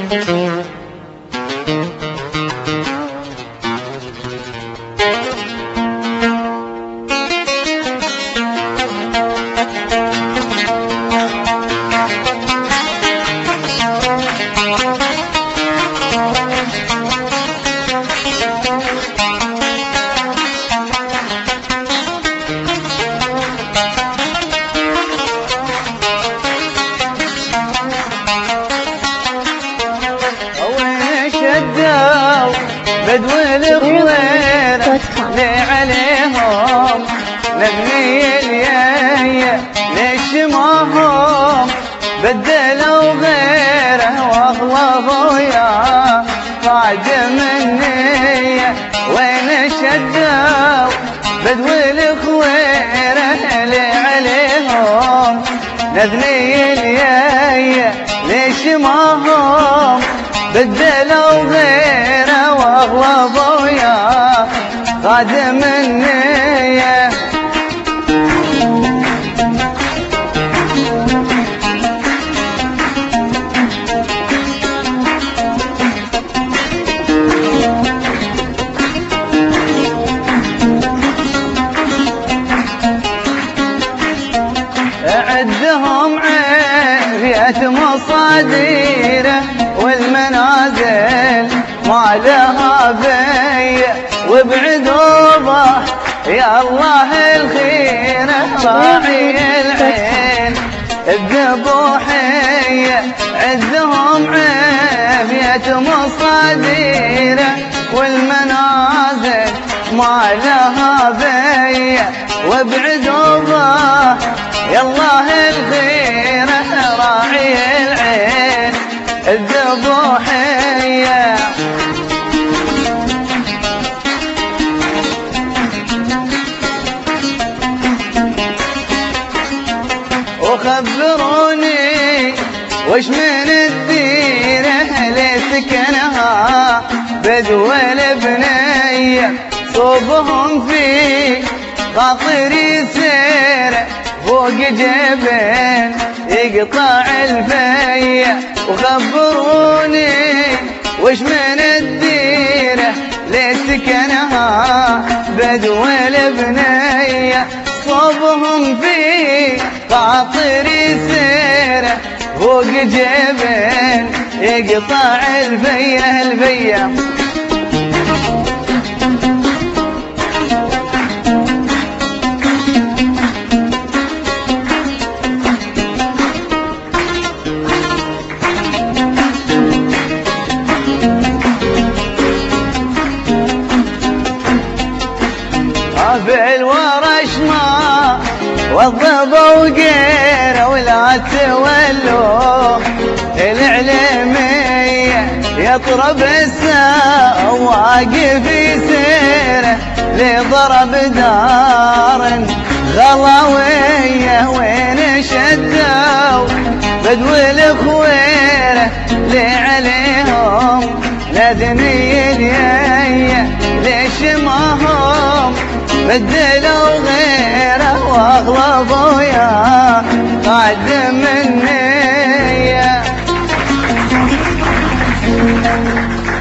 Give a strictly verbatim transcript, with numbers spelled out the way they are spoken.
بدو الخوير لي عليهم نبني اليايا ليش ما هم بدلوا غيره واغلبوا يا قادم النية وين شدوا بدو الخوير لي عليهم نبني اليايا ليش ما هم بدلوا غيره واغلبوا يا قادم النية. عدهم عافية مصاديره والمنازل ما لها بيا وابعدوا ضح يا الله الخير راعي العين الذبوحية. عدهم عافية مصاديره والمنازل ما لها بيا وابعدوا ضح يا الله الخير راعي العين الذبوحية. وخبروني وش من الديره اللي سكنها بدو البنية صوبهم في خاطري سيره فوق جبين يقطع الفية. وخبروني وش من الديره ليه سكنها بدو البنية صوبهم في خاطري سيره فوق جبين يقطع الفية الفية. بالورش ما وضبوا وقيره ولا تولوا العلمية يطرب الساعة واقف يسيره لضرب دار غلاوية وين شدوا بدو الخويره لي عليهم لذني اليايا ليش ما هم بدلوا غيره واغلبوا يا قادم النية.